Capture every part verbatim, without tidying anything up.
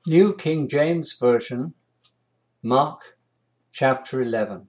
New King James Version, Mark chapter eleven.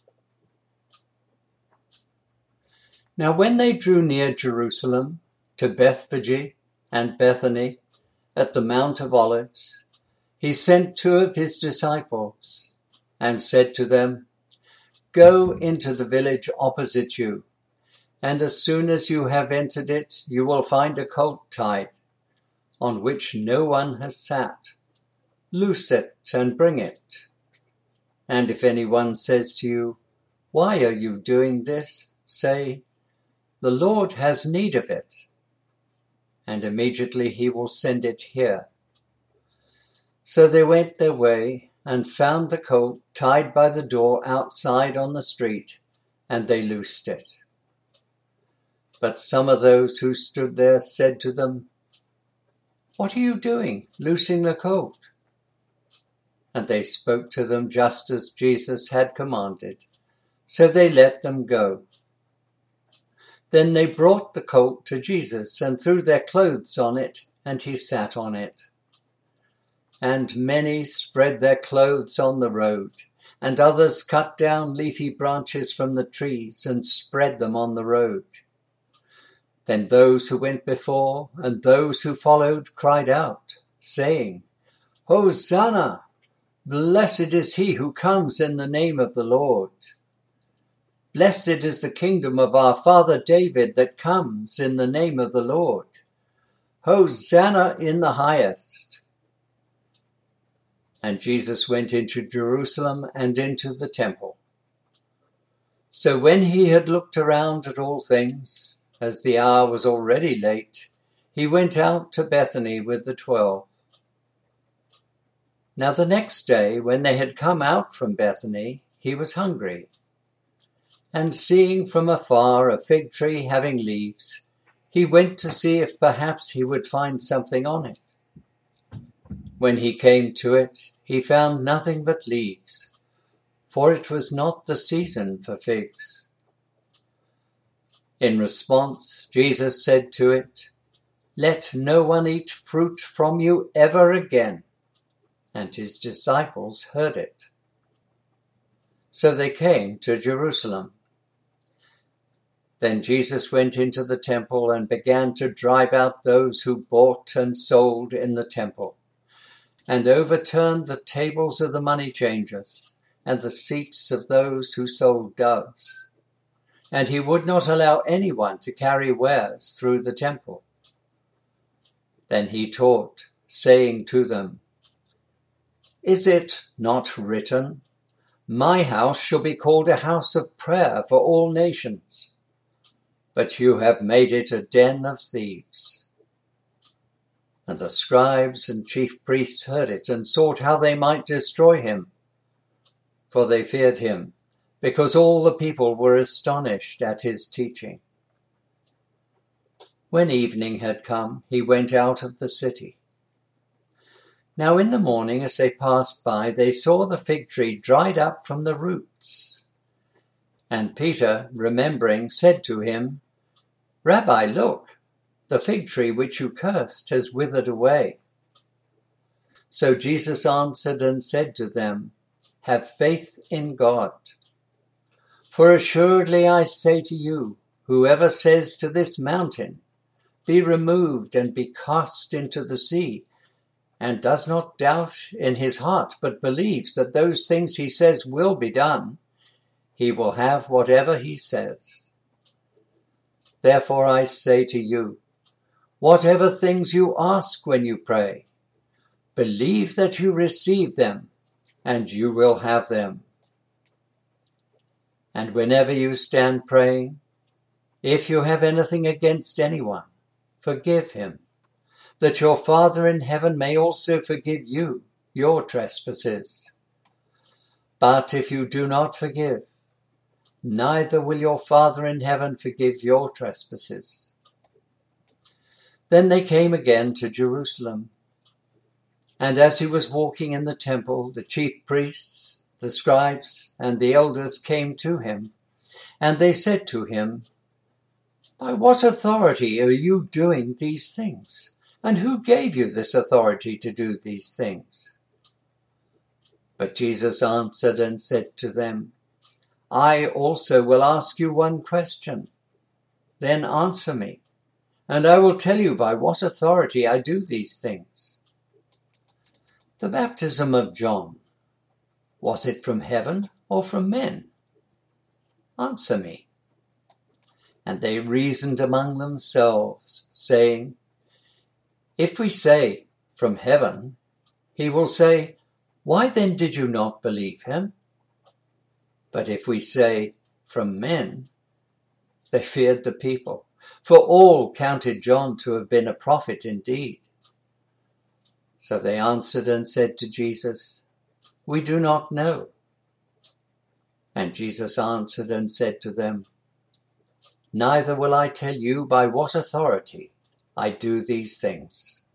Now when they drew near Jerusalem, to Bethphage and Bethany, at the Mount of Olives, he sent two of his disciples, and said to them, Go into the village opposite you, and as soon as you have entered it, you will find a colt tied, on which no one has sat. Loose it and bring it. And if anyone says to you, Why are you doing this? Say, The Lord has need of it, and immediately he will send it here. So they went their way and found the colt tied by the door outside on the street, and they loosed it. But some of those who stood there said to them, What are you doing, loosing the colt? And they spoke to them just as Jesus had commanded. So they let them go. Then they brought the colt to Jesus and threw their clothes on it, and he sat on it. And many spread their clothes on the road, and others cut down leafy branches from the trees and spread them on the road. Then those who went before and those who followed cried out, saying, Hosanna! Blessed is he who comes in the name of the Lord. Blessed is the kingdom of our father David that comes in the name of the Lord. Hosanna in the highest. And Jesus went into Jerusalem and into the temple. So when he had looked around at all things, as the hour was already late, he went out to Bethany with the twelve. Now the next day, when they had come out from Bethany, he was hungry. And seeing from afar a fig tree having leaves, he went to see if perhaps he would find something on it. When he came to it, he found nothing but leaves, for it was not the season for figs. In response, Jesus said to it, Let no one eat fruit from you ever again. And his disciples heard it. So they came to Jerusalem. Then Jesus went into the temple and began to drive out those who bought and sold in the temple, and overturned the tables of the money changers and the seats of those who sold doves. And he would not allow anyone to carry wares through the temple. Then he taught, saying to them, Is it not written, My house shall be called a house of prayer for all nations? But you have made it a den of thieves. And the scribes and chief priests heard it and sought how they might destroy him. For they feared him, because all the people were astonished at his teaching. When evening had come, he went out of the city. Now in the morning, as they passed by, they saw the fig tree dried up from the roots. And Peter, remembering, said to him, Rabbi, look, the fig tree which you cursed has withered away. So Jesus answered and said to them, Have faith in God. For assuredly I say to you, whoever says to this mountain, Be removed and be cast into the sea, and does not doubt in his heart, but believes that those things he says will be done, he will have whatever he says. Therefore I say to you, whatever things you ask when you pray, believe that you receive them, and you will have them. And whenever you stand praying, if you have anything against anyone, forgive him, that your Father in heaven may also forgive you your trespasses. But if you do not forgive, neither will your Father in heaven forgive your trespasses. Then they came again to Jerusalem. And as he was walking in the temple, the chief priests, the scribes, and the elders came to him, and they said to him, By what authority are you doing these things? And who gave you this authority to do these things? But Jesus answered and said to them, I also will ask you one question. Then answer me, and I will tell you by what authority I do these things. The baptism of John, was it from heaven or from men? Answer me. And they reasoned among themselves, saying, If we say, from heaven, he will say, Why then did you not believe him? But if we say, from men, they feared the people, for all counted John to have been a prophet indeed. So they answered and said to Jesus, We do not know. And Jesus answered and said to them, Neither will I tell you by what authority I do these things.